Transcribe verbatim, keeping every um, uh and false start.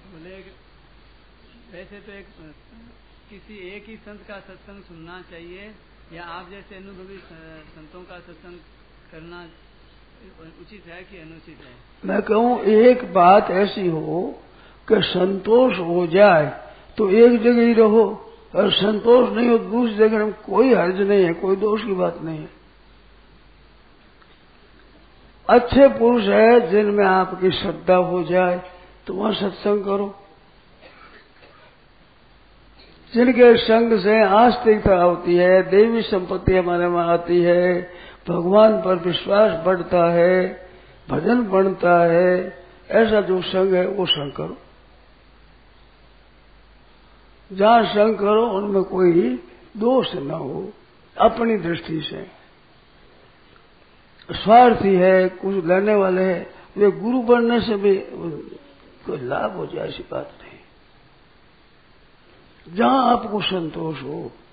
बोले वैसे तो एक किसी एक ही संत का सत्संग सुनना चाहिए या आप जैसे अनुभवी संतों का सत्संग करना उचित है कि अनुचित है? मैं कहूँ एक बात ऐसी हो कि संतोष हो जाए तो एक जगह ही रहो, और संतोष नहीं हो दूसरी जगह में कोई हर्ज नहीं है, कोई दोष की बात नहीं है। अच्छे पुरुष है जिनमें आपकी श्रद्धा हो जाए तो वहां सत्संग करो, जिनके संग से आस्तिकता होती है, देवी संपत्ति हमारे में आती है, भगवान पर विश्वास बढ़ता है, भजन बनता है, ऐसा जो संग है वो संग करो। जहां संग करो उनमें कोई दोष न हो। अपनी दृष्टि से स्वार्थी है, कुछ लेने वाले हैं, वे गुरु बनने से भी कोई लाभ हो जाए ऐसी बात नहीं। जहां आपको संतोष हो